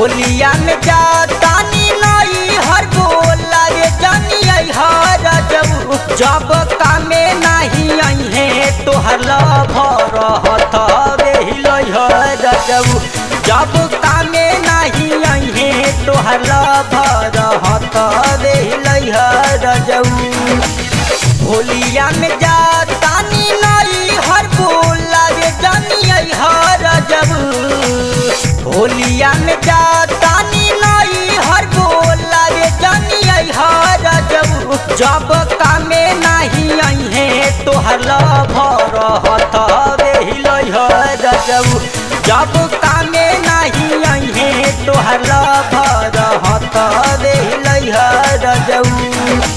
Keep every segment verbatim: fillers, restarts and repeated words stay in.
होलिया में जातानी नई हर बोला रे जानिए हर जब जब कामे नहीं आई है तोहर लभर हथवे हिलई हर जब जब कामे नहीं आई है तोहर लभर हथवे हिलई हर जब होलिया में जातानी नई हर बोला रे जानिए हर जब होलिया में जातानी नई हर बोला रे जानिए हर जब जब कामे नहीं आई है तोहर लभर हथवे हिलई हर जब जब कामे नहीं आई है तोहर लभर हथवे हिलई हर जब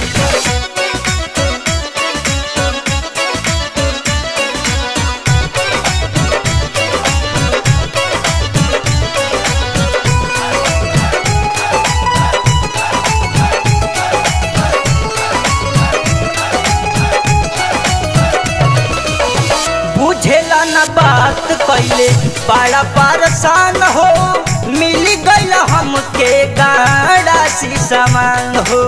बुझेला न बात कैले बड़ा परेशान हो मिल गईल हमके गाड़ा सी सामान हो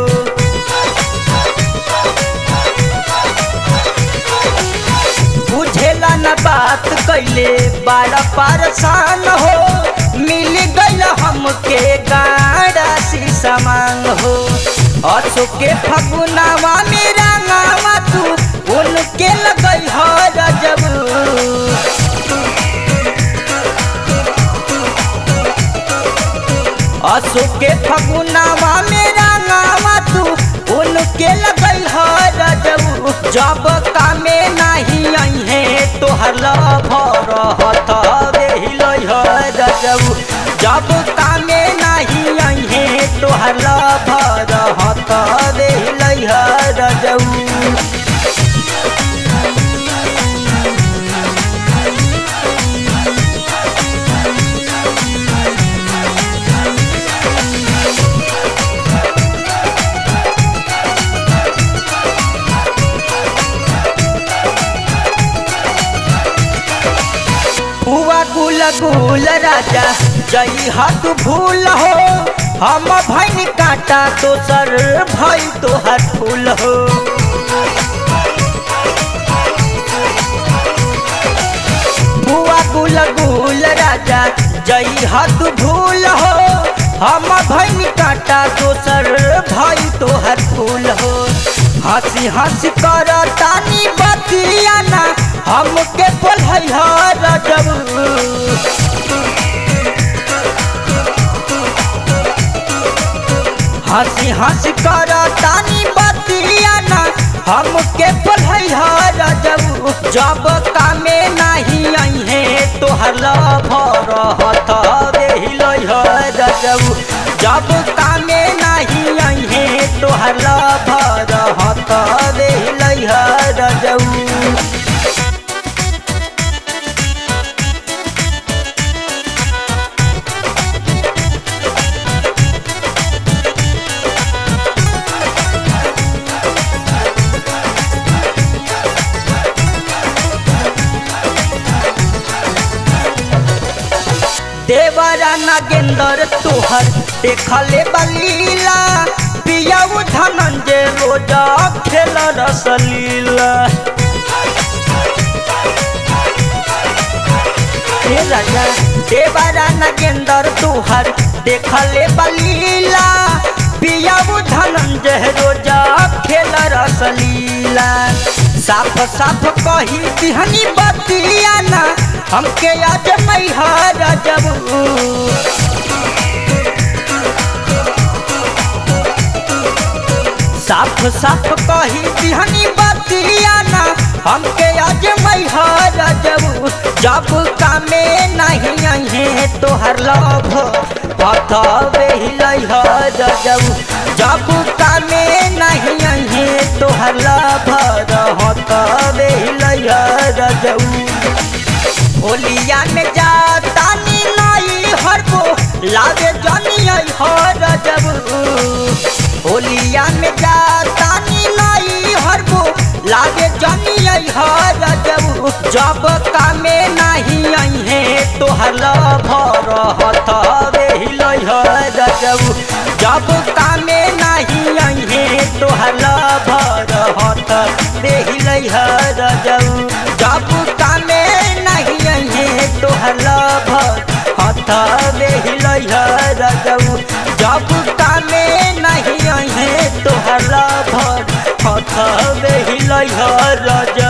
बुझेला न बात कैले बड़ा परेशान हो मिल गईल हमके गाड़ा सी सामान हो अशोक के फगुनावा में रंगावा तू उनके लगई हर जब अशोक के फगुनावा में रंगावा तू उनके लगई हर जब जब कामे नहीं आई है तोहर लभर हथवे हिलई हर जब जब कामे नहीं आई है तोहर लभर हथवे हिलई हर जब हुआ गुल गुल राजा जई हाथ भूल हो हम भैन काटा तो सर भई तोहर फूल हो हुआ गुल गुल राजा जई हाथ भूल हो हम भैन काटा तो सर भई तोहर फूल हो हंसी हंसी कर तानी बतिया ना हमके बोलई हर जब हंसी हंसी कर तानी बतिया ना हमके बोलई हर जब जब कामे नहीं आई है तोहर लभर हथवे हिलई हर जब जब कामे नहीं आई है तोहर लभर हथवे हिलई हर जब देवरा नागेंद्र तोहर देखले बलीला पियाऊ धनंजय रोजा खेल रसलीला हे राजा देवरा नागेंद्र तोहर देखले बलीला पियाऊ धनंजय रोजा खेल रसलीला साफ साफ कही दिहनी बतिया ना हमके आज मई हर जब साफ साफ कही दिहनी बतिया ना हमके आज मई हर जब जब कामे नहीं आई है तोहर लभ हथवे हिलई हर जब जब कामे नहीं आई है तोहर लभर हथवे हिलई हर जब होलिया में जातानी नई हर को लागे जानिए हर जब होलिया में जातानी नई हर को लागे जानिए हर जब जब कामे नहीं आई है तोहर लभर हथवे हिलई हर जब कामे नहीं अहे तोहर लभर हथ बेहिलै रजऊ जब कामे नहीं अहे तोहर लभर हथ बेहिलै रजऊ जब कामे नहीं अहे तोहर लभर हथ बेहिलै रजऊ।